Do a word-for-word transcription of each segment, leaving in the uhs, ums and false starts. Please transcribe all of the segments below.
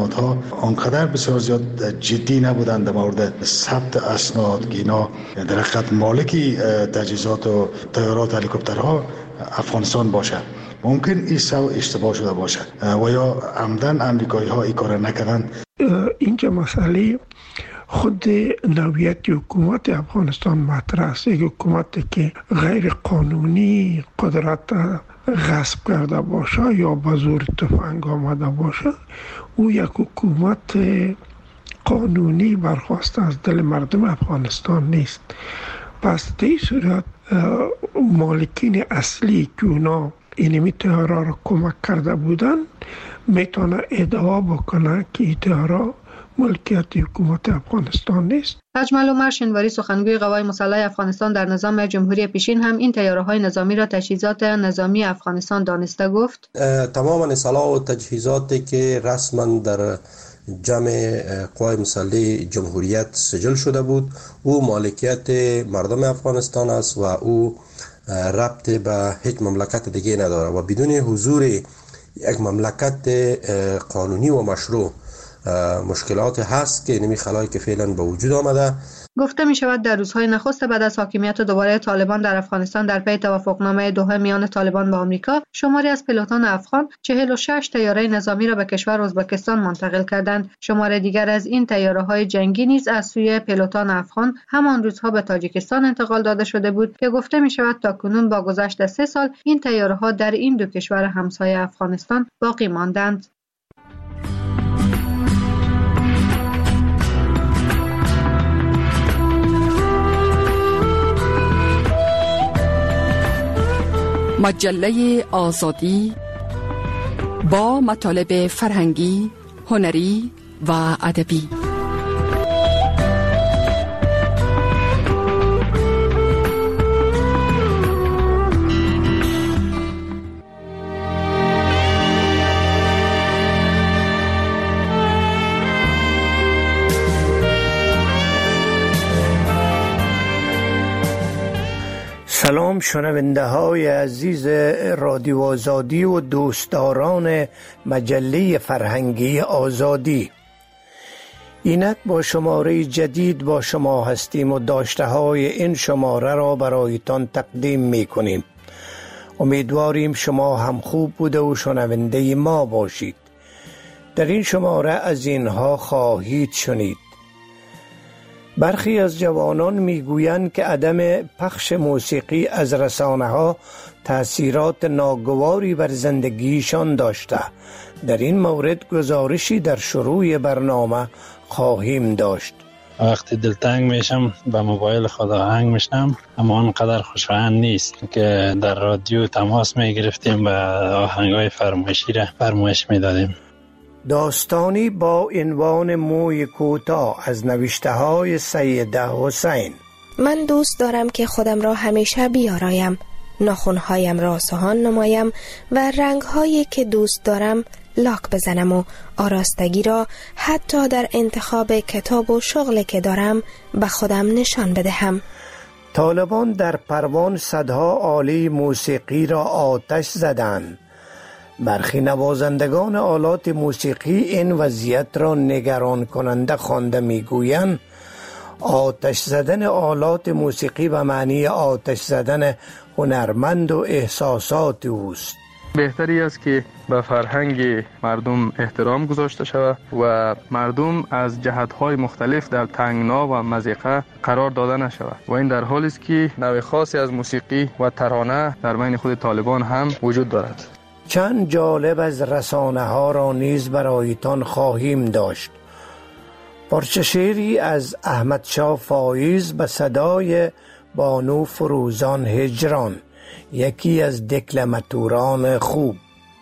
نهادها آنقدر بسیار زیاد جدی نبودند در مورد ثبت اسناد که اینا در حقیقت مالکی تجهیزات و طیارات هلیکوپترها افغانستان باشه. ممکن این سو اشتباه شده باشه و یا عمدن امریکایی ها این کار نکردن. اینجا مسئله خود نوعیت حکومت افغانستان مطرح است. یک حکومتی که غیر قانونی قدرت غصب کرده باشه یا به زور تفنگ آمده باشه، او یک حکومت قانونی برخواسته از دل مردم افغانستان نیست. پس در این صورت مالکین اصلی که اونا اینمی طیاره را کمک کرده بودن میتونه ادعا بکنه که این طیاره ملکیت حکومت افغانستان نیست. اجمل عمر شنواری سخنگوی قوای مسلح افغانستان در نظام جمهوری پیشین هم این طیاره‌های نظامی را تجهیزات نظامی افغانستان دانسته گفت. تمام سلاح و تجهیزاتی که رسما در جمع قوای مسلح جمهوریت سجل شده بود او مالکیت مردم افغانستان است و او ربط به هیچ مملکت دیگه نداره و بدون حضور یک مملکت قانونی و مشروع مشکلات هست که نمی خلایی که فعلا به وجود آمده. گفته می شود در روزهای نخست بعد از حاکمیت دوباره طالبان در افغانستان در پی توافقنامه دوحه میان طالبان و آمریکا، شماری از پیلوتان افغان چهل و شش طیاره نظامی را به کشور ازبکستان منتقل کردند. شمار دیگر از این طیاره‌های جنگی نیز از سوی پیلوتان افغان همان روزها به تاجیکستان انتقال داده شده بود که گفته می شود تاکنون با گذشت سه سال این طیاره‌ها در این دو کشور همسایه افغانستان باقی ماندند. مجله آزادی با مطالب فرهنگی، هنری و ادبی. سلام شنونده های عزیز رادیو آزادی و دوستداران مجله فرهنگی آزادی. اینک با شماره جدید با شما هستیم و داشته های این شماره را برایتان تقدیم می کنیم. امیدواریم شما هم خوب بوده و شنونده ما باشید. در این شماره از اینها خواهید شنید: برخی از جوانان میگویند که عدم پخش موسیقی از رسانه‌ها تأثیرات ناگواری بر زندگیشان داشته. در این مورد گزارشی در شروع برنامه خواهیم داشت. وقتی دلتنگ میشم به موبایل خود آهنگ میشنم، اما آنقدر خوشایند نیست که در رادیو تماس میگرفتیم و آهنگای فرمایشی را فرمایش میدادیم. داستانی با عنوان موی کوتاه از نوشته های سیده حسین. من دوست دارم که خودم را همیشه بیارایم، ناخنهایم را سوهان نمایم و رنگهایی که دوست دارم لاک بزنم و آراستگی را حتی در انتخاب کتاب و شغلی که دارم به خودم نشان بدهم. طالبان در پروان صدها آله موسیقی را آتش زدند. برخی نوازندگان آلات موسیقی این وضعیت را نگران کننده خوانده میگویند آتش زدن آلات موسیقی به معنی آتش زدن هنرمند و احساسات اوست. بهتری است که به فرهنگ مردم احترام گذاشته شود و مردم از جهت‌های مختلف در تنگنا و مضیقه قرار داده نشود و این در حالی است که نوع خاصی از موسیقی و ترانه در بین خود طالبان هم وجود دارد. چند جالب از رسانه ها را نیز برایتان خواهیم داشت. پارچه شعری از احمد شاه فایز به صدای بانو فروزان هجران، یکی از دکلماتوران خوب.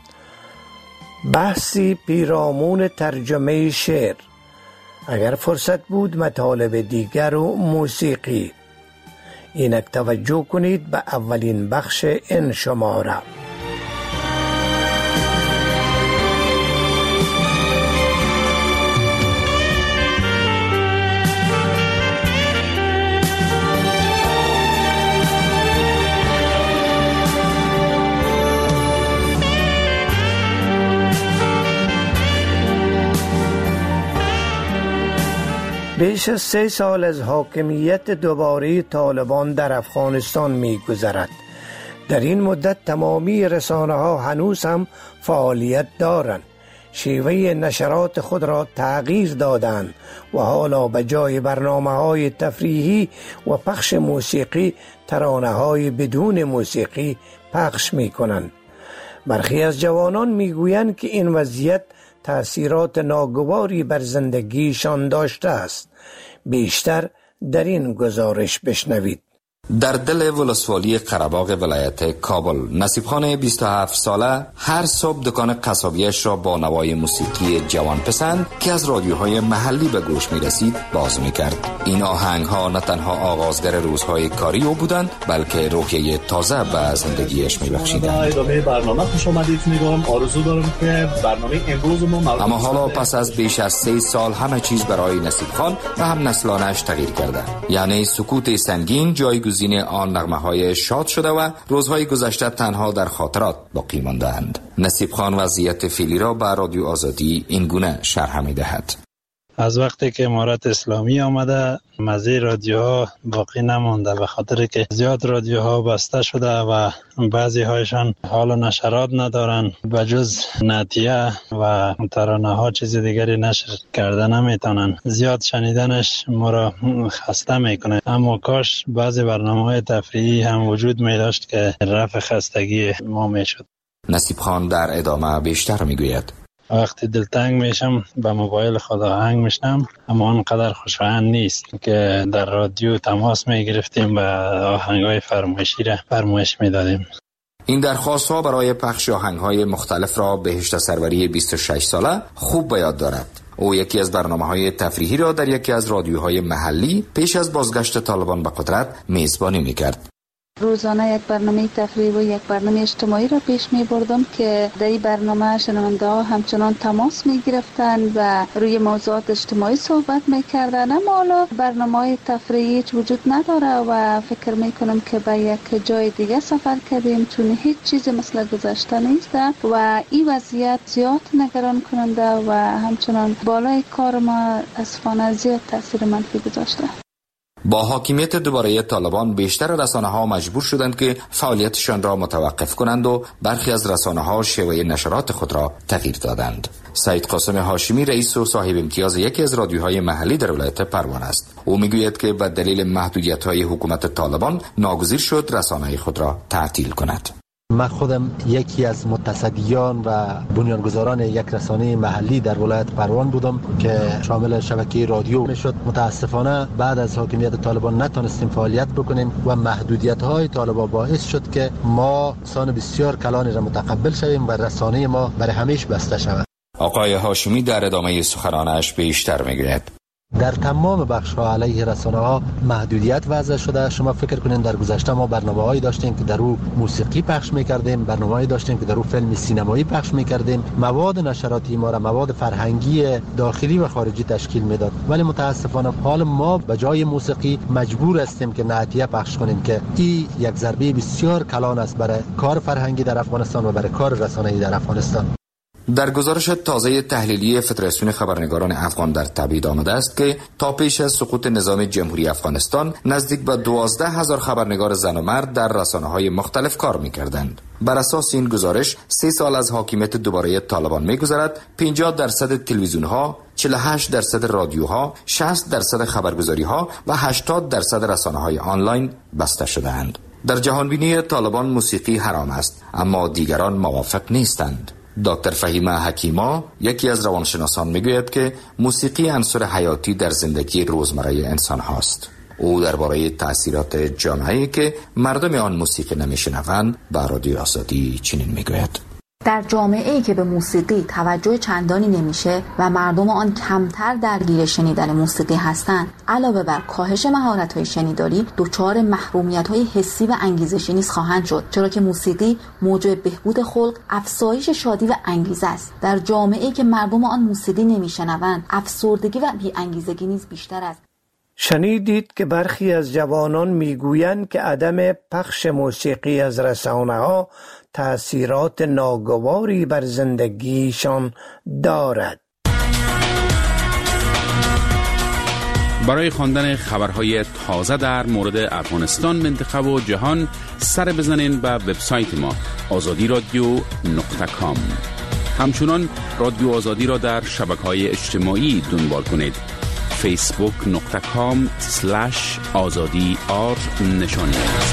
بحثی پیرامون ترجمه شعر، اگر فرصت بود مطالب دیگر و موسیقی. اینک توجه کنید به اولین بخش این شماره. بیش از سه سال از حاکمیت دوباره طالبان در افغانستان می گذرد. در این مدت تمامی رسانه ها هنوز هم فعالیت دارند. شیوه نشرات خود را تغییر دادند و حالا به جای برنامه های تفریحی و پخش موسیقی ترانه های بدون موسیقی پخش می کنند. برخی از جوانان می گویند که این وضعیت تأثیرات ناگواری بر زندگیشان داشته است. بیشتر در این گزارش بشنوید. در دل ولسوالی قره‌باغ ولایت کابل، نصیب خان بیست و هفت ساله هر صبح دکان قصابیش را با نوای موسیقی جوان پسند که از رادیوهای محلی به گوش می رسید باز می کرد. این آهنگ ها نه تنها آغازگر روزهای کاری او بودند بلکه روحیه تازه به زندگیش می بخشیدند. ادامه برنامه خوش آمدید میگم. آرزو دارم که برنامه امروز ما اما حالا پس از بیش از سه سال همه چیز برای نصیب خان و هم نسلانش تغییر کرده. یعنی سکوت سنگین جایگزین آن نغمه های شاد شده و روزهای گذشته تنها در خاطرات باقی ماندند. نصیب خان وضعیت فعلی را به رادیو آزادی این گونه شرح می دهد. از وقتی که امارت اسلامی آمده مزه رادیوها باقی نمانده، به خاطر که زیاد رادیوها بسته شده و بعضی هایشان حال نشرات ندارن، بجز نعتیه و ترانه ها چیز دیگری نشر کرده نمیتونن. زیاد شنیدنش ما را خسته میکنه. اما کاش بعضی برنامه‌های تفریحی هم وجود می داشت که رفع خستگی ما میشد. نصیب خان در ادامه بیشتر میگوید: وقتی دلتنگ میشم به موبایل خود آهنگ میشنم، اما آنقدر خوشایند نیست که در رادیو تماس میگرفتیم و آهنگای فرمایشی را فرمایش میدادیم. این درخواست ها برای پخش آهنگ های مختلف را بهشت سروری بیست و شش ساله خوب به یاد دارد. او یکی از برنامه های تفریحی را در یکی از رادیوهای محلی پیش از بازگشت طالبان به قدرت میزبانی میکرد. روزانه یک برنامه تفریحی و یک برنامه اجتماعی را پیش می بردم که در این برنامه شنونده ها همچنان تماس می گرفتن و روی موضوعات اجتماعی صحبت می کردن. اما حالا برنامه های تفریحی وجود نداره و فکر می کنم که به یک جای دیگه سفر کردیم، چون هیچ چیز مثل گذشته نیست و این وضعیت زیاد نگران کننده و همچنان بالای کار ما اسفانه زیاد تاثیر منفی گذاشته. با حاکمیت دوباره طالبان بیشتر رسانه ها مجبور شدند که فعالیتشان را متوقف کنند و برخی از رسانه ها شیوه نشرات خود را تغییر دادند. سید قاسم هاشمی رئیس و صاحب امتیاز یکی از رادیوهای محلی در ولایت پروان است. او میگوید که به دلیل محدودیت‌های حکومت طالبان ناگزیر شد رسانه خود را تعطیل کند. من خودم یکی از متصدیان و بنیانگذاران یک رسانه محلی در ولایت پروان بودم که شامل شبکه رادیو میشد. متاسفانه بعد از حاکمیت طالبان نتونستیم فعالیت بکنیم و محدودیت‌های طالبان باعث شد که ما سان بسیار کلانی را متقبل شویم و رسانه ما برای همیشه بسته شود. آقای هاشمی در ادامه سخنانش بیشتر میگوید: در تمام بخش‌ها علیه رسانه‌ها محدودیت وضع شده. شما فکر کنین در گذشته ما برنامه‌هایی داشتیم که در او موسیقی پخش می‌کردیم، برنامه‌هایی داشتیم که در او فیلم سینمایی پخش می‌کردیم. مواد نشراتی ما را مواد فرهنگی داخلی و خارجی تشکیل میداد. ولی متاسفانه حال ما به جای موسیقی مجبور هستیم که نعتیه پخش کنیم که این یک ضربه بسیار کلان است برای کار فرهنگی در افغانستان و برای کار رسانه‌ای در افغانستان. در گزارش تازه تحلیلی فدراسیون خبرنگاران افغان در تبیید آمده است که تا پیش از سقوط نظام جمهوری افغانستان نزدیک به دوازده هزار خبرنگار زن و مرد در رسانه‌های مختلف کار می‌کردند. بر اساس این گزارش سه سال از حاکمیت دوباره طالبان می‌گذرد. پنجاه درصد تلویزیون‌ها، چهل و هشت درصد رادیوها، شصت درصد خبرگزاری‌ها و هشتاد درصد رسانه‌های آنلاین بسته شده‌اند. در جهانبینی طالبان موسیقی حرام است، اما دیگران موافق نیستند. دکتر فهیمه حکیما یکی از روانشناسان میگوید که موسیقی عنصر حیاتی در زندگی روزمره انسان هاست. او درباره تأثیرات جامعه‌ای که مردم آن موسیقی نمیشنوند به رادیو آزادی چنین میگوید: در جامعه‌ای که به موسیقی توجه چندانی نمیشه و مردم آن کمتر درگیر شنیدن موسیقی هستند، علاوه بر کاهش مهارت‌های شنیداری، دچار محرومیت‌های حسی و انگیزشی نیز خواهند شد، چرا که موسیقی موجب بهبود خلق، افزایش شادی و انگیزه است. در جامعه‌ای که مردم آن موسیقی نمیشنوند، افسردگی و بی‌انگیزگی نیز بیشتر است. شنیدید که برخی از جوانان میگویند که عدم پخش موسیقی از رسانه‌ها تأثیرات ناگواری بر زندگیشان دارد. برای خواندن خبرهای تازه در مورد افغانستان، منطقه و جهان سر بزنین به وبسایت ما آزادی رادیو نقطه کام. همچنان رادیو آزادی را در شبکه‌های اجتماعی دنبال کنید. فیسبوک نقطه کام سلش آزادی آر نشانی.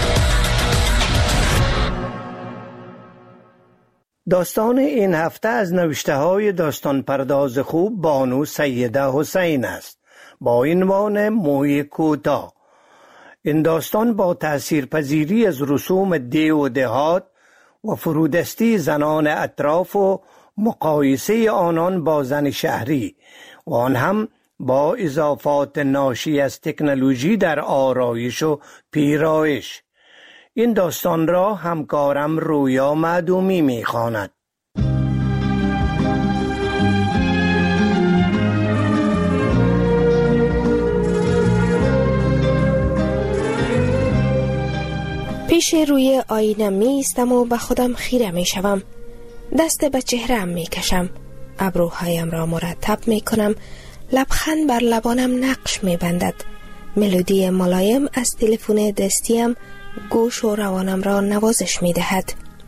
داستان این هفته از نوشته های داستان پرداز خوب بانو سیده حسین است با عنوان موی کوتاه. این داستان با تاثیرپذیری از رسوم دیو و دهات و فرودستی زنان اطراف و مقایسه آنان با زن شهری و آن هم با اضافات ناشی از تکنولوژی در آرایش و پیرایش. این داستان را همکارم رویا معدومی می‌خواند. پیش روی آینه می ایستم و به خودم خیره می شوم. دست به چهره‌ام می کشم. ابروهایم را مرتب می کنم. لبخند بر لبانم نقش می بندد. ملودی ملایم از تلفن دستیم گوش و روانم را نوازش می دهد.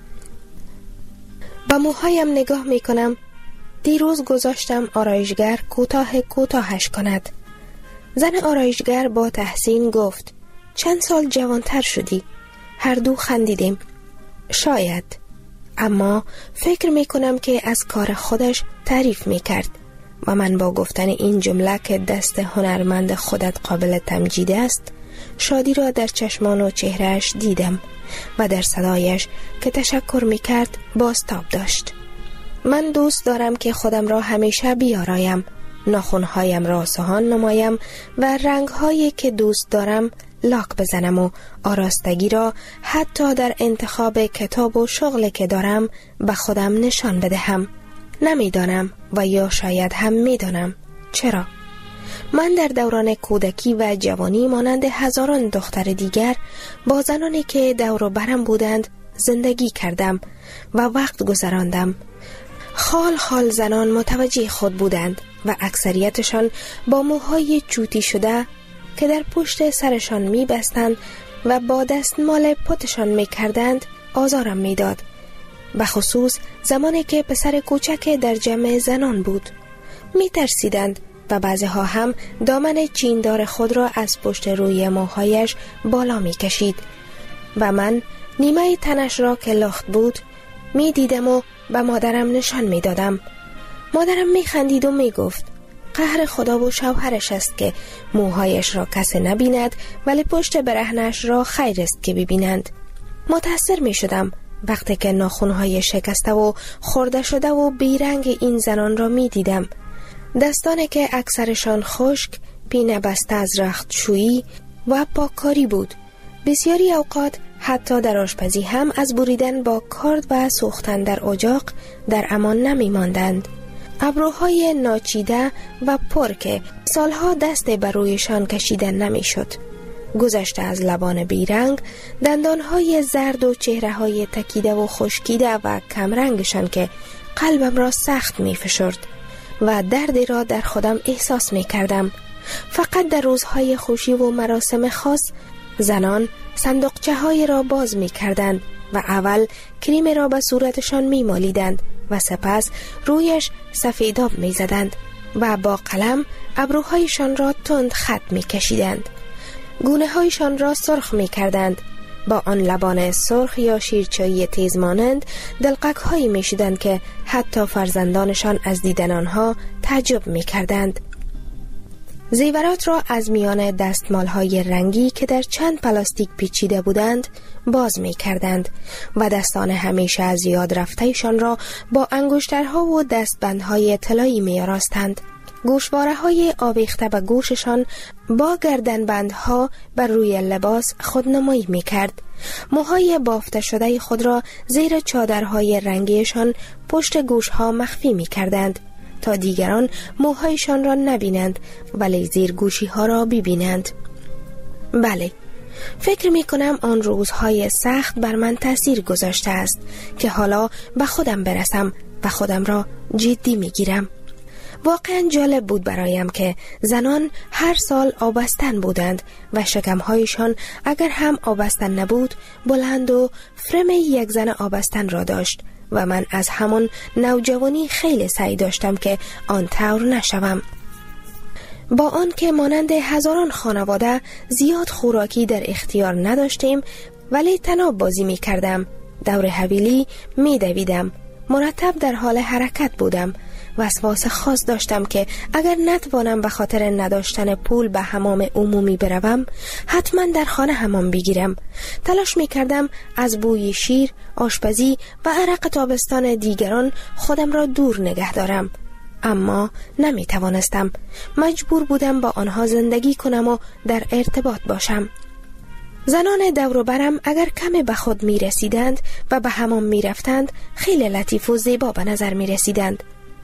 به موهایم نگاه می کنم. دیروز گذاشتم آرایشگر کوتاه کوتاهش کند. زن آرایشگر با تحسین گفت چند سال جوانتر شدی. هر دو خندیدیم. شاید. اما فکر می کنم که از کار خودش تعریف می کرد و من با گفتن این جمله که دست هنرمند خودت قابل تمجید است شادی را در چشمان و چهرهش دیدم و در صدایش که تشکر می کرد بازتاب داشت. من دوست دارم که خودم را همیشه بیارایم، ناخنهایم را سوهان نمایم و رنگهایی که دوست دارم لاک بزنم و آراستگی را حتی در انتخاب کتاب و شغلی که دارم به خودم نشان بدهم. نمیدانم و یا شاید هم میدانم چرا. من در دوران کودکی و جوانی مانند هزاران دختر دیگر با زنانی که دور و برم بودند زندگی کردم و وقت گذراندم. خال خال زنان متوجه خود بودند و اکثریتشان با موهای چوتی شده که در پشت سرشان می بستند و با دستمال پتشان می کردند آزارم می داد. بخصوص زمانی که پسر کوچک در جمع زنان بود. می ترسیدند و بعضیها هم دامن چیندار خود را از پشت روی موهایش بالا می کشید و من نیمه تنش را که لخت بود می دیدم و به مادرم نشان می دادم. مادرم می خندید و می گفت قهر خدا و شوهرش است که موهایش را کسی نبیند ولی پشت برهنش را خیر است که ببینند. متأثر می شدم وقتی که ناخنهای شکسته و خورده شده و بیرنگ این زنان را می دیدم. دستانی که اکثرشان خشک، پینه بسته از رختشویی و پاککاری بود. بسیاری اوقات حتی در آشپزی هم از بریدن با کارد و سوختن در اجاق در امان نمی ماندند. ابروهای ناچیده و پر که سالها دست بر رویشان کشیدن نمی شد. گذشته از لبان بیرنگ، دندانهای زرد و چهرههای تکیده و خشکیده و کمرنگشان که قلبم را سخت می فشرد و دردی را در خودم احساس می کردم. فقط در روزهای خوشی و مراسم خاص زنان صندوقچه های را باز می کردند و اول کریم را به صورتشان می مالیدند و سپس رویش سفیداب می زدند و با قلم ابروهایشان را تند خط می کشیدند. گونه هایشان را سرخ می کردند. با آن لبان سرخ یا شیرچایی تیز مانند دلقک هایی می شدند که حتی فرزندانشان از دیدن آنها تعجب می کردند. زیورات را از میان دستمال های رنگی که در چند پلاستیک پیچیده بودند باز می کردند و دستان همیشه از یاد رفتهشان را با انگشترها و دستبندهای طلایی می آراستند. گوشواره های آویخته به گوششان با گردنبندها بر روی لباس خودنمایی می کرد. موهای بافته شده خود را زیر چادرهای رنگیشان پشت گوشها مخفی می کردند تا دیگران موهایشان را نبینند ولی زیر گوشی ها را ببینند. بله، فکر می کنم آن روزهای سخت بر من تأثیر گذاشته است که حالا به خودم برسم و خودم را جدی می گیرم. واقعا جالب بود برایم که زنان هر سال آبستن بودند و شکمهایشان اگر هم آبستن نبود بلند و فرم یک زن آبستن را داشت و من از همان نوجوانی خیلی سعی داشتم که آن طور نشوم. با آن که مانند هزاران خانواده زیاد خوراکی در اختیار نداشتیم، ولی طناب بازی می کردم، دور حویلی می دویدم، مرتب در حال حرکت بودم. وسواس خاص داشتم که اگر نتوانم به خاطر نداشتن پول به حمام عمومی بروم، حتما در خانه حمام بگیرم. تلاش می کردم از بوی شیر، آشپزی و عرق تابستان دیگران خودم را دور نگه دارم، اما نمی توانستم. مجبور بودم با آنها زندگی کنم و در ارتباط باشم. زنان دور و برم اگر کمی به خود می رسیدند و به حمام می رفتند، خیلی لطیف و زیبا به نظر می رسیدند.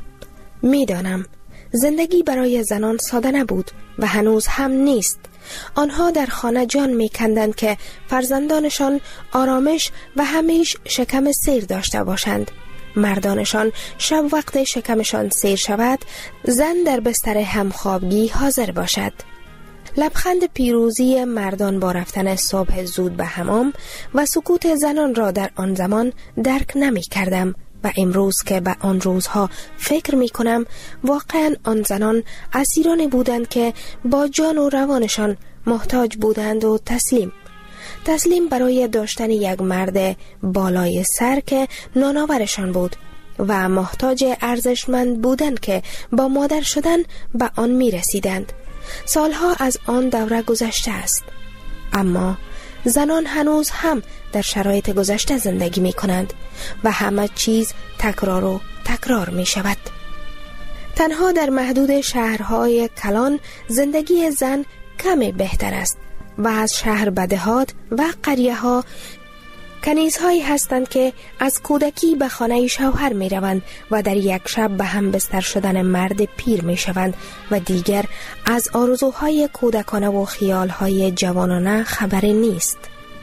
می دانم زندگی برای زنان ساده نبود و هنوز هم نیست. آنها در خانه جان می کندند که فرزندانشان آرامش و همیش شکم سیر داشته باشند. مردانشان شب وقت شکمشان سیر شود، زن در بستر همخوابگی حاضر باشد. لبخند پیروزی مردان با رفتن صبح زود به حمام و سکوت زنان را در آن زمان درک نمی کردم و امروز که به آن روزها فکر می کنم، واقعا آن زنان اسیرانی بودند که با جان و روانشان محتاج بودند و تسلیم تسلیم برای داشتن یک مرد بالای سر که نانآورشان بود و محتاج ارزشمند بودند که با مادر شدن به آن می رسیدند. سالها از آن دوره گذشته است، اما زنان هنوز هم در شرایط گذشته زندگی می کنند و همه چیز تکرار و تکرار می شود. تنها در محدود شهرهای کلان زندگی زن کمی بهتر است و از شهر به دهات و قریه ها کنیزهایی هستند که از کودکی به خانه شوهر می روند و در یک شب به هم بستر شدن مرد پیر می شوند و دیگر از آرزوهای کودکانه و خیالهای جوانانه خبری نیست.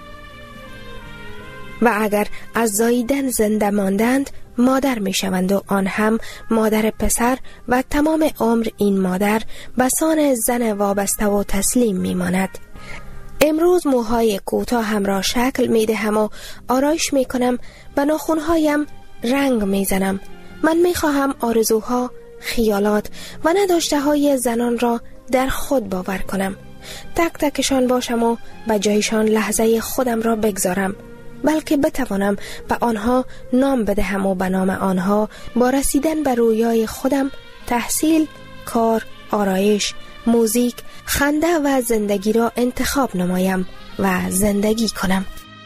و اگر از زاییدن زنده ماندند، مادر می شوند و آن هم مادر پسر و تمام عمر این مادر به سان زن وابسته و تسلیم می ماند. امروز موهای کوتاه هم را شکل می دهم و آرایش می کنم، به ناخنهایم رنگ می زنم. من می خواهم آرزوها، خیالات و نداشته های زنان را در خود باور کنم، تک تکشان باشم و به جایشان لحظه خودم را بگذارم، بلکه بتوانم به آنها نام بدهم و به نام آنها با رسیدن به رویای خودم تحصیل، کار، آرایش، موزیک، خنده و زندگی را انتخاب نمایم و زندگی کنم.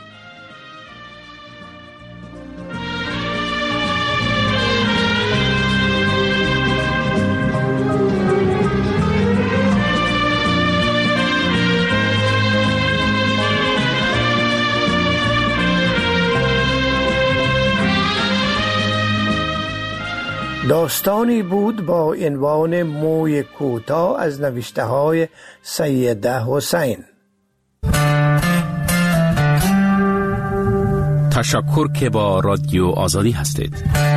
داستانی بود با عنوان موی کوتاه از نوشته های سیده حسین. تشکر که با رادیو آزادی هستید.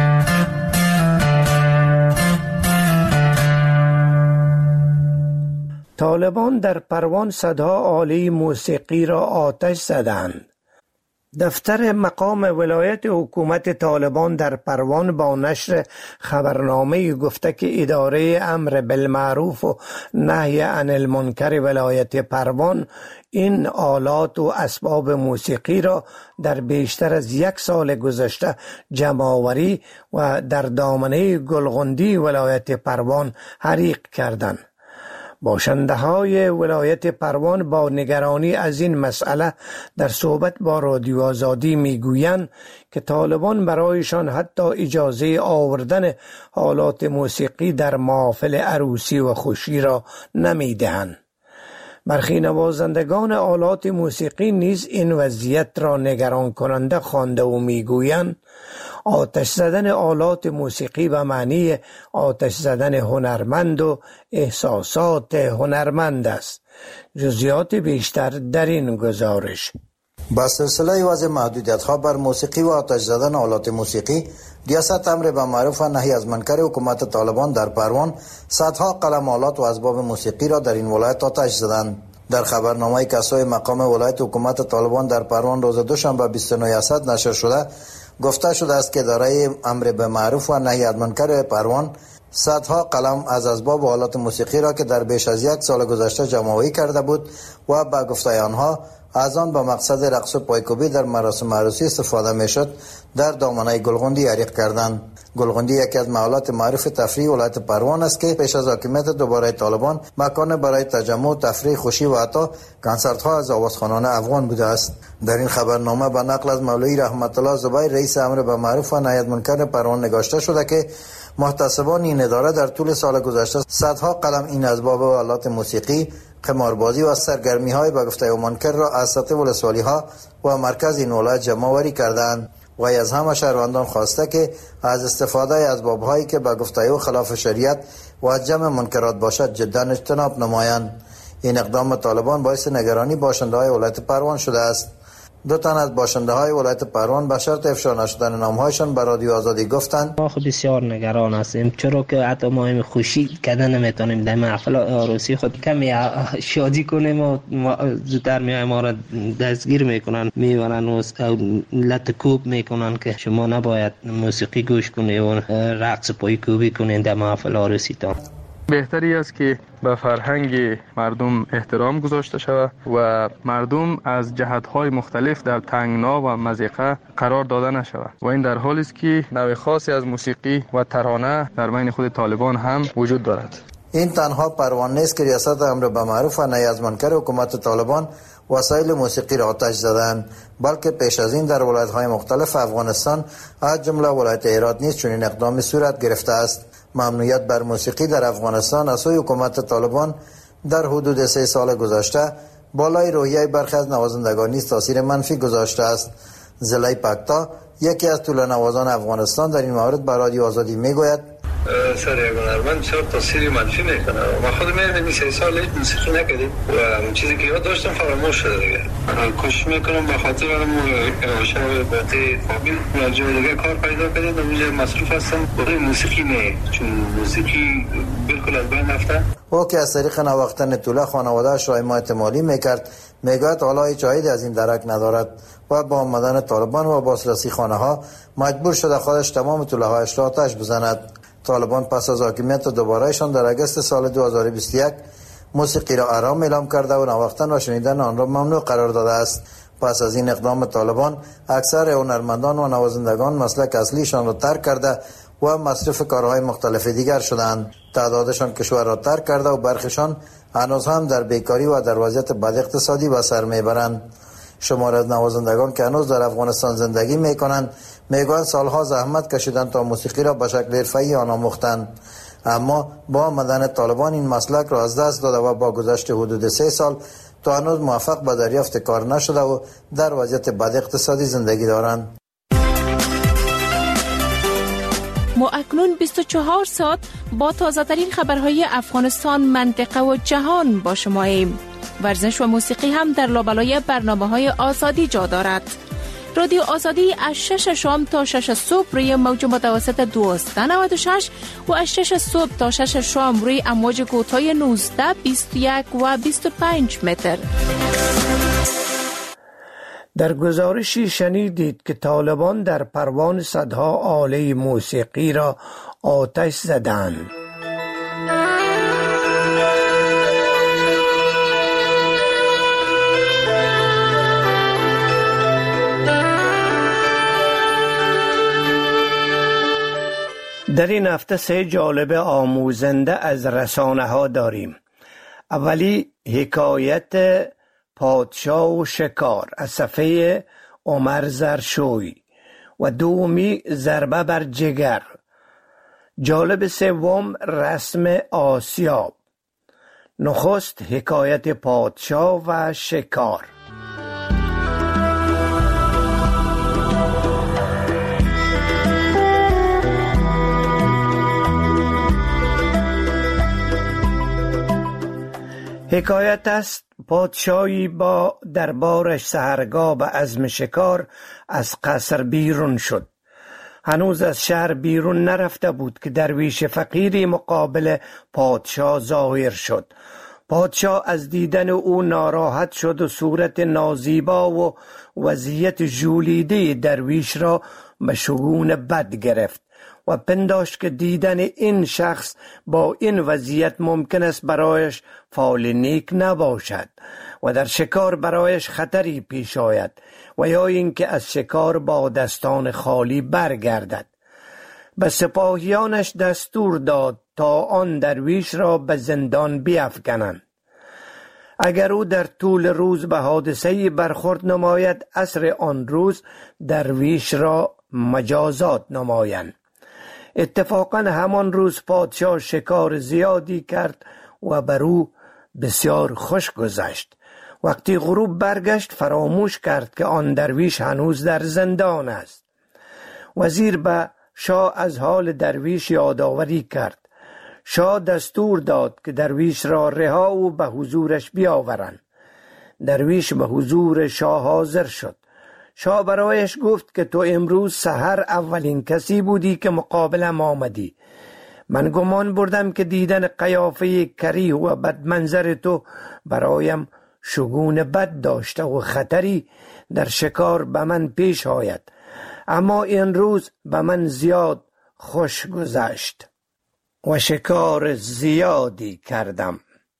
طالبان در پروان صدها آله موسیقی را آتش زدند. دفتر مقام ولایت حکومت طالبان در پروان با نشر خبرنامه گفته که اداره امر بالمعروف و نهی عن المنکر ولایت پروان این آلات و اسباب موسیقی را در بیشتر از یک سال گذشته جمع‌آوری و در دامنه گلغندی ولایت پروان حریق کردند. باشنده های ولایت پروان با نگرانی از این مسئله در صحبت با رادیو آزادی میگویند که طالبان برایشان حتی اجازه آوردن آلات موسیقی در محافل عروسی و خوشی را نمیدهند. برخی نوازندگان آلات موسیقی نیز این وضعیت را نگران کننده خوانده و میگویند آتش زدن آلات موسیقی به معنی آتش زدن هنرمند و احساسات هنرمند است. جزئیات بیشتر در این گزارش. با سلسله وضع محدودیت ها بر موسیقی و آتش زدن آلات موسیقی، ریاست امر به معروف و نهی از منکر حکومت طالبان در پروان صدها قلم آلات و اسباب موسیقی را در این ولایت آتش زدند. در خبرنامه کسای مقام ولایت حکومت طالبان در پروان روز دوشنبه بیست و نه اسد نشر شده گفته شده است که اداره امر به معروف و نهی از منکر پروان صدها قلم از اسباب و آلات موسیقی را که در بیش از یک سال گذشته جمع‌آوری کرده بود و با گفته آنها از آن به مقصد رقص و پایکوبی در مراسم عروسی استفاده میشد در دامنه گلغوندی حریق کردند. گلغوندی یکی از محلات معروف تفریح ولایت پروان است که پیش از حاکمیت دوباره طالبان مکان برای تجمع، تفریح، خوشی و حتی کنسرت ها از آوازخوانان افغان بوده است. در این خبرنامه به نقل از مولوی رحمت الله زبیر رئیس امر به معروف و نهی از منکر پروان نگاشته شده که محتسبان این اداره در طول سال گذشته صدها قلم این اسباب و آلات موسیقی، قماربازی و سرگرمی های به گفته منکر را از سطح ولسوالی ها و مرکز این ولایت جمع آوری کردند و از همه شهروندان خواسته که از استفاده از اسباب هایی که به گفته او خلاف شریعت و جمع منکرات باشد جدا اجتناب نمایند. این اقدام طالبان باعث نگرانی باشنده های ولایت پروان شده است. دو تن از باشنده های ولایت پروان به شرط افشا نشدن نامهایشان به رادیو آزادی گفتند ما خود بسیار نگران هستیم، چرا که حتی ما هم خوشی کردن نمیتونیم در محفل عروسی خود کمی شادی کنیم و زودتر می ما را دستگیر میکنن، میبرن و لط کوب میکنن که شما نباید موسیقی گوش کنید و رقص پای کوبی کنید در محفل عروسی تا. بهتری است که به فرهنگ مردم احترام گذاشته شود و مردم از جهت‌های مختلف در تنگنا و مضیقه قرار داده نشود و این در حالی است که نوع خاصی از موسیقی و ترانه در بین خود طالبان هم وجود دارد. این تنها پروان نیست که ریاست امر به معروف و نهی از منکر حکومت طالبان وسایل موسیقی را آتش زدند، بلکه پیش از این در ولایت‌های مختلف افغانستان از جمله ولایت هرات نیز چنین اقدامی صورت گرفته است. ممنوعیت بر موسیقی در افغانستان از سوی حکومت طالبان در حدود سه سال گذشته بالای روحیه برخی از نوازندگان نیز تاثیر منفی گذاشته است. زلای پکتا یکی از طول نوازان افغانستان در این مورد به رادیو آزادی میگوید سر یک هنرمند بسیار تاثیر منفی میکنه. ما خود میبینیم سه سال هیچ موسیقی نکردیم و چیزی که یاد داشتم فراموش شده دیگه. کوشش میکنم به خاطر اونم شب باتی فامیل و جای دیگه کار پیدا کنیم و اونجا مصروف هستم برای موسیقی نه، چون موسیقی بالکل از بین رفته. او که از طریق نواختن طوله خانواده‌اش را حمایت مالی میکرد میگوید حالا هیچ عایدی از این درک ندارد و با آمدن طالبان و بازرسی خانه ها مجبور شده خودش تمام طوله هایش را آتش بزند. طالبان پس از حاکمیت دوبارهشان در اگست سال دو هزار و بیست و یک موسیقی را حرام اعلام کرده و نواختن و شنیدن آن را ممنوع قرار داده است. پس از این اقدام طالبان اکثر هنرمندان و نوازندگان مسلک اصلیشان را ترک کرده و مصرف کارهای مختلف دیگر شدند. تعدادشان کشور را ترک کرده و برخیشان هنوز هم در بیکاری و در وضعیت بد اقتصادی به سر میبرند. شمار از نوازندگان که هنوز در افغانستان زندگی میکنند میگویند سالها زحمت کشیدند تا موسیقی را به شکل حرفه‌ای آموختند، اما با آمدن طالبان این مسلک را از دست داده و با گذشت حدود سه سال تا هنوز موفق به دریافت کار نشده و در وضعیت بد اقتصادی زندگی دارند. ما اکنون بیست و چهار ساعت با تازه ترین خبرهای افغانستان، منطقه و جهان با شما ایم. ورزش و موسیقی هم در لابلای برنامه های آزادی جا دارد. رادیو آزادی از شش شام تا شش صبح روی موج متوسط دویست و نود و شش و از شش صبح تا شش شام روی امواج کوتاه نوزده، بیست و یک و بیست و پنج متر. در گزارشی شنیدید که طالبان در پروان صدها آله موسیقی را آتش زدند. در این هفته سه جالب آموزنده از رسانه ها داریم. اولی حکایت پادشاه و شکار از صفحه عمر زرشوی و دومی ضربه بر جگر. جالب سوم رسم آسیاب. نخست حکایت پادشاه و شکار. حکایت است پادشاهی با دربارش سحرگاه به عزم شکار از قصر بیرون شد. هنوز از شهر بیرون نرفته بود که درویش فقیری مقابل پادشاه ظاهر شد. پادشاه از دیدن او ناراحت شد و صورت نازیبا و وضعیت ژولیده درویش را به شگون بد گرفت و پنداشت که دیدن این شخص با این وضعیت ممکن است برایش فال نیک نباشد و در شکار برایش خطری پیش آید و یا اینکه از شکار با دستان خالی برگردد. به سپاهیانش دستور داد تا آن درویش را به زندان بیفکنند. اگر او در طول روز به حادثه‌ای برخورد نماید، عصر آن روز درویش را مجازات نمایند. اتفاقا همان روز پادشاه شکار زیادی کرد و بر او بسیار خوش گذشت. وقتی غروب برگشت فراموش کرد که آن درویش هنوز در زندان است. وزیر به شاه از حال درویش یادآوری کرد. شاه دستور داد که درویش را رها و به حضورش بیاورند. درویش به حضور شاه حاضر شد. شاه برایش گفت که تو امروز سحر اولین کسی بودی که مقابلم آمدی. من گمان بردم که دیدن قیافه کریه و بدمنظر تو برایم شگون بد داشته و خطری در شکار به من پیش آید، اما این روز به من زیاد خوش گذشت و شکار زیادی کردم.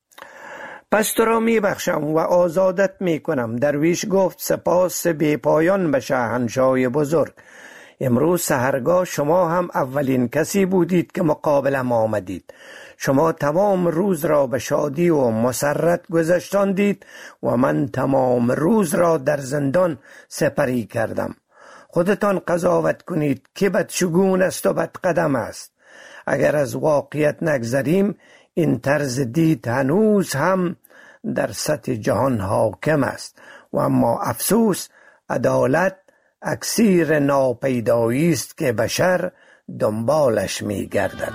پس تو را می بخشم و آزادت می کنم. درویش گفت سپاس بی پایان به شاهنشاه بزرگ. امروز سحرگاه شما هم اولین کسی بودید که مقابلم آمدید. شما تمام روز را به شادی و مسرت گذشتاندید و من تمام روز را در زندان سپری کردم. خودتان قضاوت کنید که بدشگون است و بدقدم است. اگر از واقعیت نگذریم این طرز دید هنوز هم در سطح جهان حاکم است و اما افسوس عدالت اکسیر ناپیدایی است که بشر دنبالش می گردد.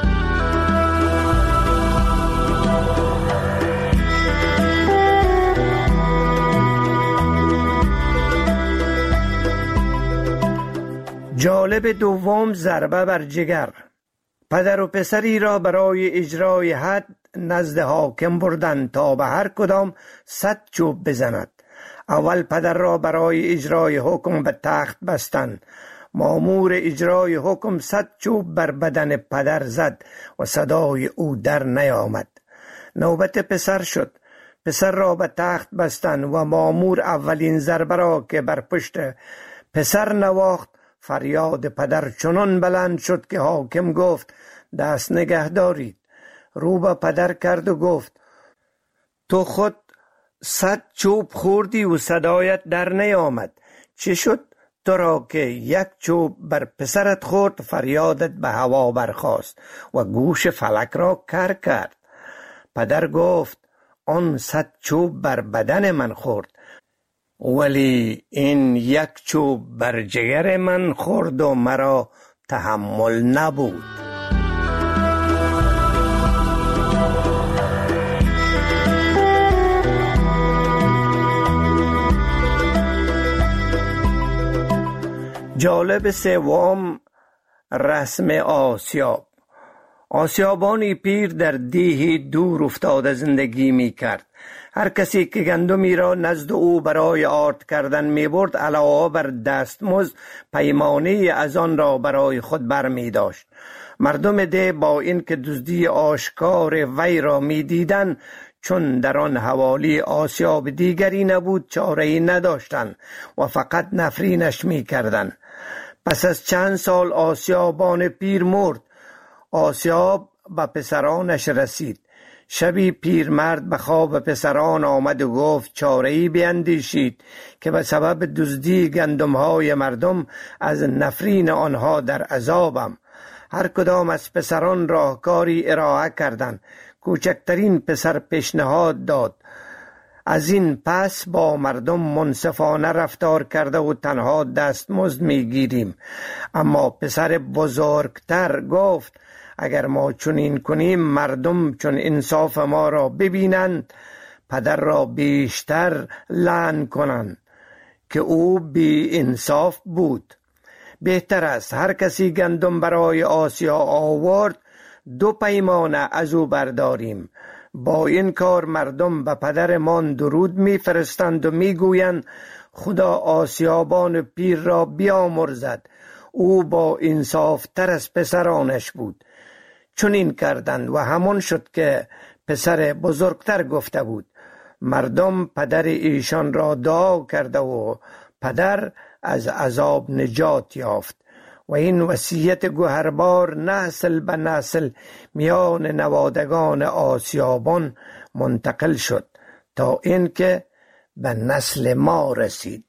جالب دوم، ضربه بر جگر. پدر و پسری را برای اجرای حد نزد حاکم بردند تا به هر کدام صد چوب بزند. اول پدر را برای اجرای حکم به تخت بستند. مامور اجرای حکم صد چوب بر بدن پدر زد و صدای او در نیامد. نوبت پسر شد. پسر را به تخت بستند و مامور اولین ضربه را که بر پشت پسر نواخت، فریاد پدر چنان بلند شد که حاکم گفت دست نگه دارید. رو به پدر کرد و گفت تو خود صد چوب خوردی و صدایت در نیامد. چه شد تو را که یک چوب بر پسرت خورد فریادت به هوا برخاست و گوش فلک را کر کرد؟ پدر گفت آن صد چوب بر بدن من خورد، ولی این یک چوب بر جگر من خورد و مرا تحمل نبود. جالب سوم، رسم آسیاب. آسیابانی پیر در دیهی دور افتاده زندگی می کرد. هر کسی که گندمی را نزد او برای آرد کردن می برد علاوه بر دستمزد پیمانه از آن را برای خود بر می داشت. مردم ده با این که دزدی آشکار وی را می دیدن، چون در آن حوالی آسیاب دیگری نبود چاره‌ای نداشتند و فقط نفرینش می کردن. پس از چند سال آسیابان پیر مرد. آسیاب به پسرانش رسید. شبی پیرمرد به خواب پسران آمد و گفت چاره‌ای بیندیشید که به سبب دزدی گندم‌های مردم از نفرین آنها در عذابم. هر کدام از پسران راهکاری ارائه کردند. کوچکترین پسر پیشنهاد داد از این پس با مردم منصفانه رفتار کرده و تنها دستمزد میگیریم. اما پسر بزرگتر گفت اگر ما چنین کنیم مردم چون انصاف ما را ببینند پدر را بیشتر لعن کنند که او بی انصاف بود. بهتر است هر کسی گندم برای آسیا آورد دو پیمانه از او برداریم. با این کار مردم به پدرمان درود میفرستند و میگویند خدا آسیابان پیر را بیامرزد، او با انصاف تر از پسرانش بود. چون این کردند و همون شد که پسر بزرگتر گفته بود. مردم پدر ایشان را دعا کرده و پدر از عذاب نجات یافت و این وصیت گوهربار نسل به نسل میان نوادگان آسیابان منتقل شد تا اینکه به نسل ما رسید.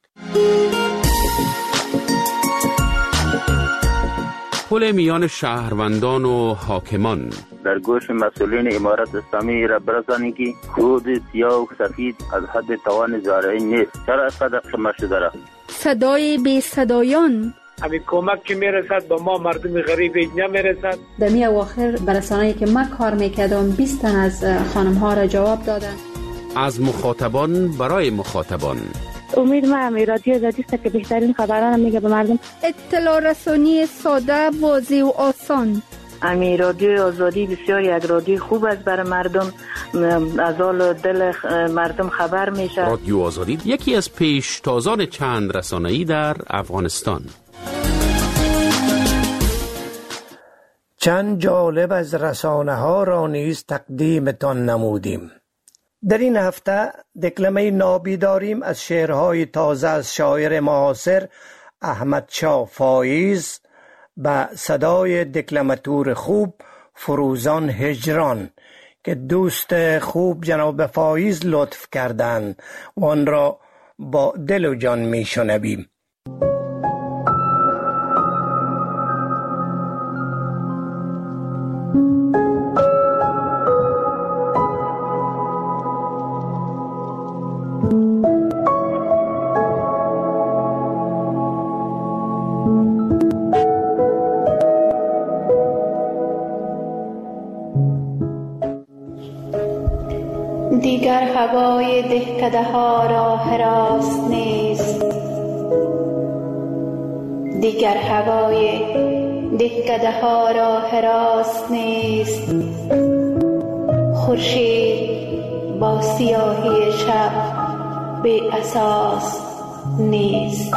پل میان شهروندان و حاکمان. در گوش مسئولین امارت اسلامی را برسانید که خود سیاه و سفید از حد توان زارعی نیست. چرا اینقدر خمه شده را؟ صدای بی صدایان. همین کمک که میرسد با ما مردم غریب نمیرسد. در می اواخر برسانه‌ای که ما کار میکردم بیست تن از خانم ها را جواب دادن. از مخاطبان برای مخاطبان. امید ما همی رادیو آزادی است که بهترین خبران میگه به مردم. اطلاع رسانی ساده، واضح و آسان. امی رادیو آزادی بسیار یک رادیو خوب است برای مردم، از حال دل مردم خبر میشه. رادیو آزادی یکی از پیشتازان چند رسانه‌ای در افغانستان. چند جالب از رسانه ها را نیز تقدیمتان نمودیم. در این هفته دکلمه نابی داریم از شعرهای تازه از شاعر معاصر احمد شاه فایز به صدای دکلماتور خوب فروزان هجران که دوست خوب جناب فایز لطف کردند و آن را با دل و جان می شنویم. دیگر هوای دهکده ها را حراس نیست، دیگر هوای دهکده ها را حراس نیست. خورشید با سیاهی شب بی اساس نیست.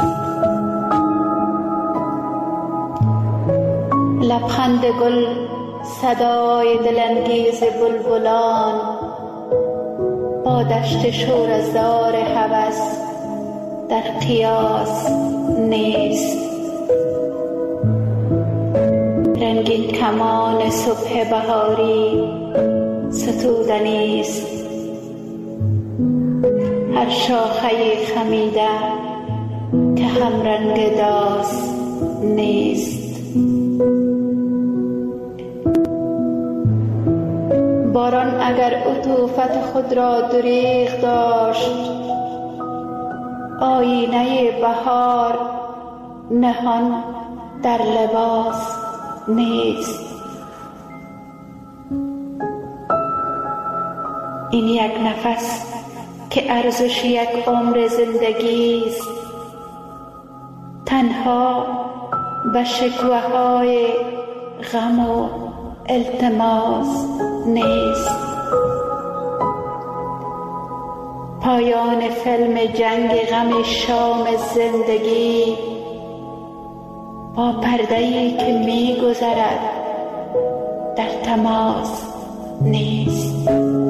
لبخند گل صدای دلانگیز بلبلان با دشت شوره‌زار هوس در قیاس نیست. رنگین کمان صبح بهاری ستودنی است، هر شاخه خمیده که هم رنگ داس نیست. باران اگر عطوفت خود را دریغ داشت، آینه بهار نهان در لباس نیست. این یک نفس که ارزش یک عمر زندگی است، تنها به شکوه‌های غم و التماس نیست. پایان فیلم جنگ غم شام زندگی با پرده‌ای که می گذرد در تماس نیست.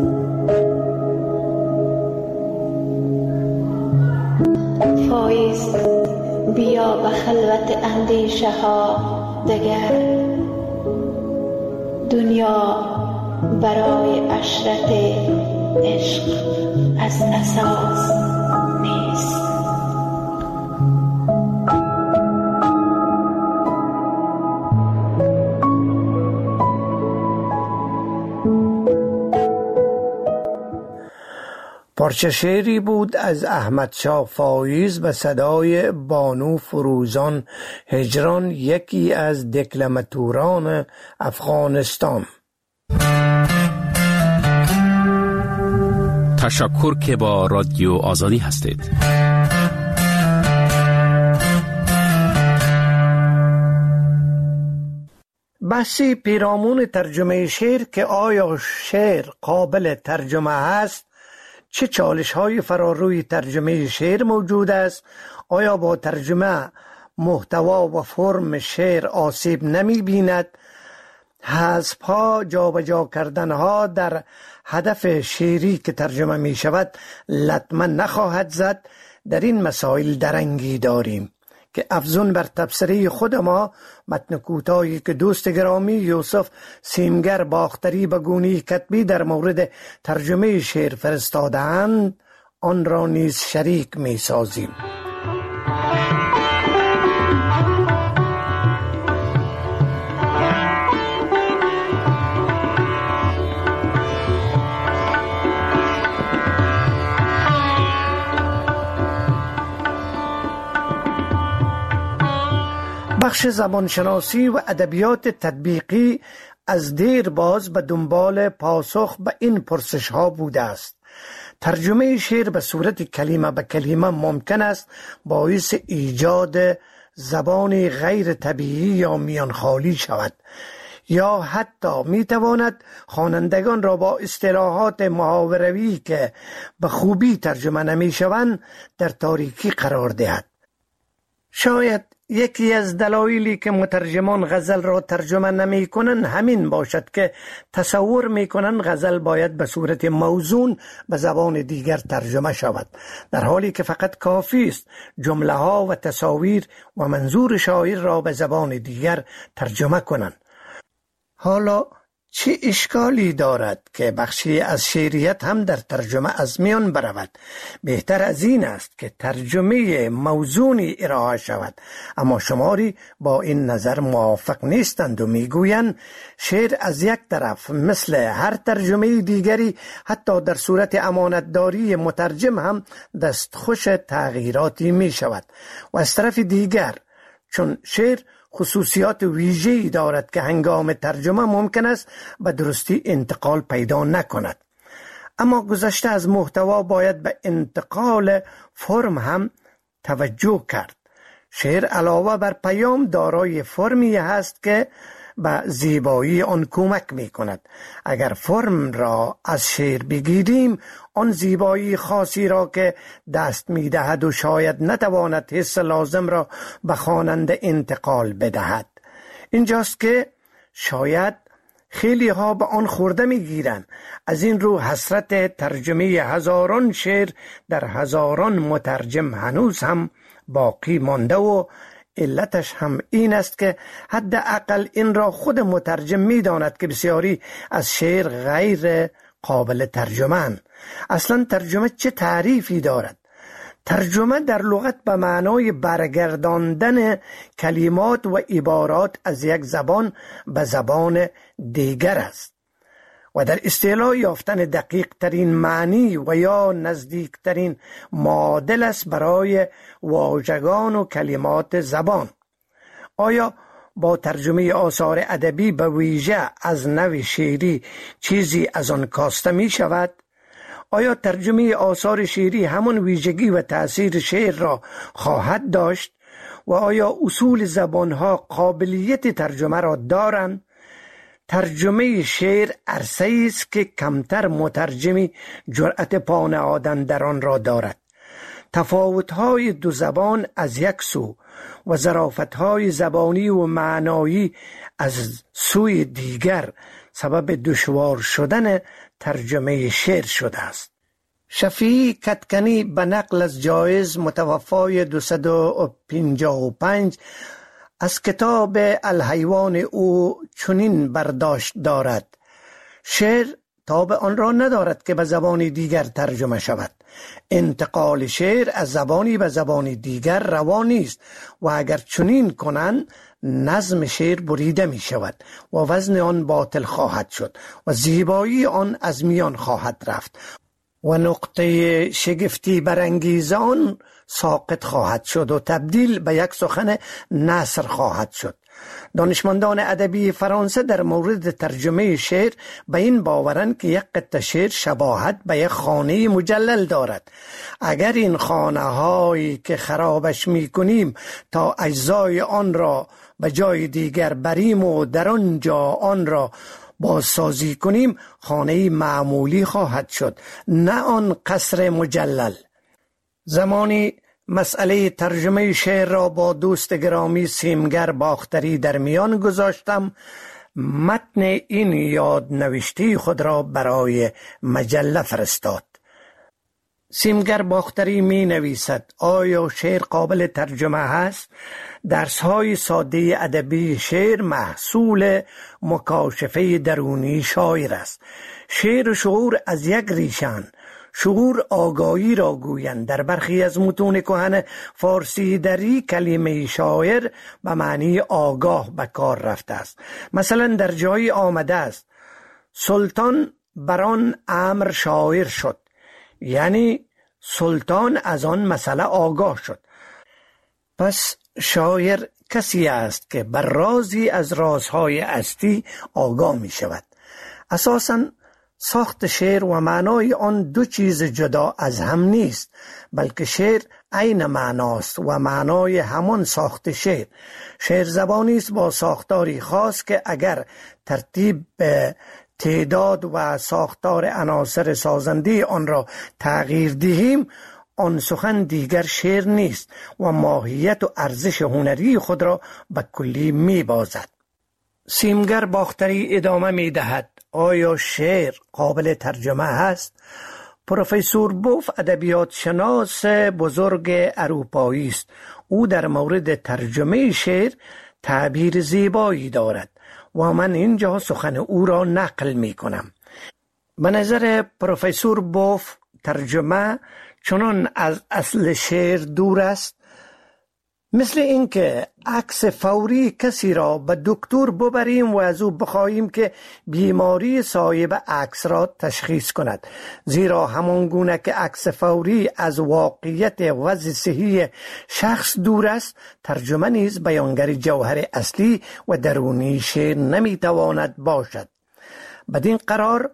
فایز بیا به خلوت اندیشه ها دگر، دنیا برای عشرت عشق از اساس نیست. پارچه شعری بود از احمد شاه فایز به صدای بانو فروزان هجران، یکی از دکلماتوران افغانستان. تشکر که با رادیو آزادی هستید. بحثی پیرامون ترجمه شعر که آیا شعر قابل ترجمه است، چه چالش های فراروی ترجمه شعر موجود است، آیا با ترجمه محتوا و فرم شعر آسیب نمی بیند، حذف ها جابجا کردن ها در هدف شعری که ترجمه می شود لطمه نخواهد زد. در این مسائل درنگی داریم که افزون بر تبصره خود ما متن کوتاهی که دوست گرامی یوسف سیمگر باختری به گونه کتبی در مورد ترجمه شعر فرستاده‌اند آن را نیز شریک می سازیم. بخش زبانشناسی و ادبیات تطبیقی از دیر باز به دنبال پاسخ به این پرسش ها بوده است. ترجمه شعر به صورت کلمه به کلمه ممکن است باعث ایجاد زبانی غیر طبیعی یا میانخالی شود، یا حتی می تواند خوانندگان را با اصطلاحات محاوره‌ای که به خوبی ترجمه نمی شوند در تاریکی قرار دهد. شاید یکی از دلایلی که مترجمان غزل را ترجمه نمی کنند همین باشد که تصور می کنند غزل باید به صورت موزون به زبان دیگر ترجمه شود، در حالی که فقط کافی است جمله ها و تصاویر و منظور شاعر را به زبان دیگر ترجمه کنند. حالا چه اشکالی دارد که بخشی از شعریت هم در ترجمه از میان برود؟ بهتر از این است که ترجمه موزونی ارائه شود، اما شماری با این نظر موافق نیستند و میگویند شعر از یک طرف مثل هر ترجمه دیگری حتی در صورت امانتداری مترجم هم دستخوش تغییراتی می شود، و از طرف دیگر چون شعر خصوصیات ویژه‌ای دارد که هنگام ترجمه ممکن است به درستی انتقال پیدا نکند. اما گذشته از محتوا باید به انتقال فرم هم توجه کرد. شعر علاوه بر پیام دارای فرمی هست که به زیبایی آن کمک می کند. اگر فرم را از شعر بگیریم، آن زیبایی خاصی را که دست می دهد و شاید نتواند حس لازم را به خواننده انتقال بدهد. اینجاست که شاید خیلی ها به آن خورده می گیرند. از این رو حسرت ترجمه هزاران شعر در هزاران مترجم هنوز هم باقی مانده و علتش هم این است که حداقل این را خود مترجم می داند که بسیاری از شعر غیر قابل ترجمه. اصلا ترجمه چه تعریفی دارد؟ ترجمه در لغت به معنای برگرداندن کلمات و عبارات از یک زبان به زبان دیگر است و در اصطلاح یافتن دقیق ترین معنی و یا نزدیک ترین معادل است برای واژگان و کلمات زبان. آیا با ترجمه آثار ادبی به ویژه از نوع شعری چیزی از آن کاسته می شود؟ آیا ترجمه آثار شعری همون ویژگی و تأثیر شعر را خواهد داشت؟ و آیا اصول زبانها قابلیت ترجمه را دارند؟ ترجمه شعر عرصه‌ای است که کمتر مترجمی جرأت پا نهادن در آن را دارد. تفاوت‌های دو زبان از یک سو و ظرافت‌های زبانی و معنایی از سوی دیگر سبب دشوار شدن ترجمه شعر شده است. شفیع کدکنی به نقل از جایز متوفای دویست و پنجاه و پنج از کتاب الحیوان او چنین برداشت دارد: شعر تاب آن را ندارد که به زبان دیگر ترجمه شود. انتقال شعر از زبانی به زبان دیگر روا نیست و اگر چنین کنند نظم شعر بریده می شود و وزن آن باطل خواهد شد و زیبایی آن از میان خواهد رفت و نقطه شگفتی برانگیز آن ساقط خواهد شد و تبدیل به یک سخن نثر خواهد شد. دانشمندان ادبی فرانسه در مورد ترجمه شعر به این باورند که یک قطعه شعر شباهت به یک خانه مجلل دارد. اگر این خانه هایی که خرابش می کنیم تا اجزای آن را به جای دیگر بریم و در آنجا آن را بازسازی کنیم، خانه معمولی خواهد شد، نه آن قصر مجلل. زمانی مسئله ترجمه شعر را با دوست گرامی سیمگر باختری در میان گذاشتم. متن این یادنوشته خود را برای مجله فرستاد. سیمگر باختری می نویسد: آیا شعر قابل ترجمه هست؟ درس‌های ساده ادبی شعر محصول مکاشفه درونی شاعر است. شعر و شعور از یک ریشن. شعور آگاهی را گویند. در برخی از متون کهن فارسی دری کلمه شاعر به معنی آگاه به کار رفته است. مثلا در جایی آمده است سلطان بران امر شاعر شد، یعنی سلطان از آن مسئله آگاه شد. پس شاعر کسی است که بر رازی از رازهای هستی آگاه می شود. اساساً ساخت شعر و معنای آن دو چیز جدا از هم نیست، بلکه شعر عین معناست و معنای همان ساخت شعر. شعر زبانی است با ساختاری خاص که اگر ترتیب به تعداد و ساختار عناصر سازنده آن را تغییر دهیم، آن سخن دیگر شعر نیست و ماهیت و ارزش هنری خود را به کلی می بازد. سیمگر باختری ادامه می دهد: آیا شعر قابل ترجمه هست؟ پروفسور بوف ادبیات شناس بزرگ اروپایی است. او در مورد ترجمه شعر تعبیر زیبایی دارد و من اینجا سخن او را نقل می کنم. به نظر پروفسور بوف ترجمه چنان از اصل شعر دور است مثل اینکه عکس فوری کسی را به دکتر ببریم و از او بخواهیم که بیماری صاحب عکس را تشخیص کند، زیرا همان گونه که عکس فوری از واقعیت وضع صحی شخص دور است، ترجمه نیز بیانگر جوهر اصلی و درونی شعر نمیتواند باشد. بدین قرار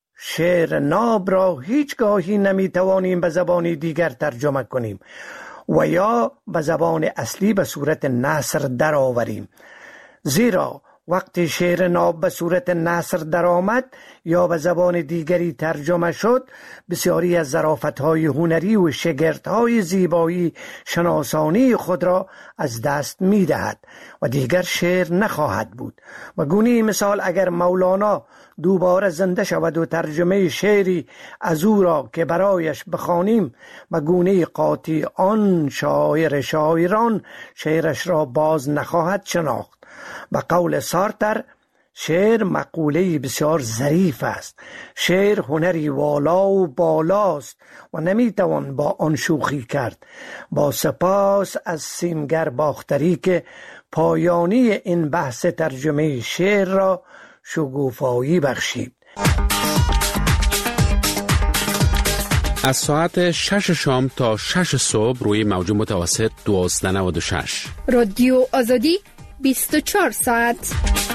شعر ناب را هیچگاهی نمیتوانیم به زبان دیگر ترجمه کنیم و یا به زبان اصلی به صورت نثر در آوریم، زیرا وقتی شعر ناب به صورت نثر در آمد یا به زبان دیگری ترجمه شد، بسیاری از ظرافت‌های هنری و شگردهای زیبایی شناسانی خود را از دست می دهد و دیگر شعر نخواهد بود. و گونه مثال اگر مولانا دوباره زنده شود و ترجمه شعری از او را که برایش بخوانیم، به گونه قاطی آن شاعر شاعران شعرش را باز نخواهد شناخت. به قول سارتر، شعر مقوله بسیار ظریف است. شعر هنری والا و بالاست و نمیتوان با آن شوخی کرد. با سپاس از سیمگر باختری که پایانی این بحث ترجمه شعر را شگوفایی بخشید. از ساعت شش شام تا شش صبح روی موج متوسط دوازده نود و شش رادیو آزادی بیست و چهار ساعت.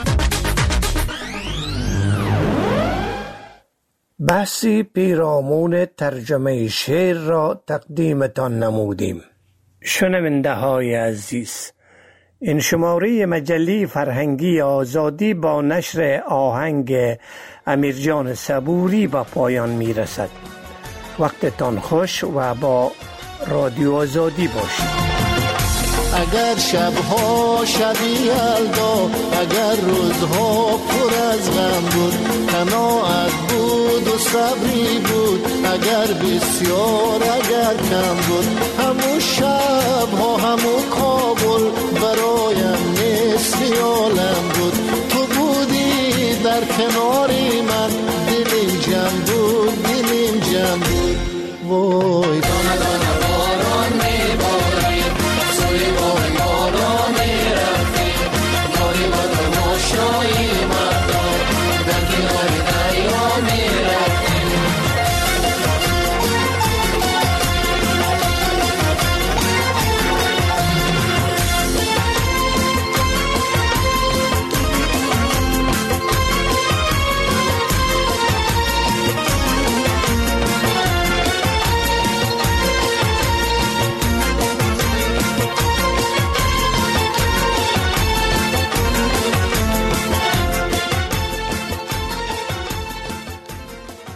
بحثی پیرامون ترجمه شعر را تقدیمتان نمودیم. شنونده های عزیز، این شماره مجله فرهنگی آزادی با نشر آهنگ امیرجان صبوری به پایان می رسد. وقتتان خوش و با رادیو آزادی باشید. اگر شبها شبی یلدا، اگر روزها پر از غم بود، قناعت بود و صبری بود، اگر بسیار اگر کم بود، همون شبها همون کابل برایم مثل عالم بود. تو بودی در کناری من، دلیم جمع بود، دلیم جمع بود.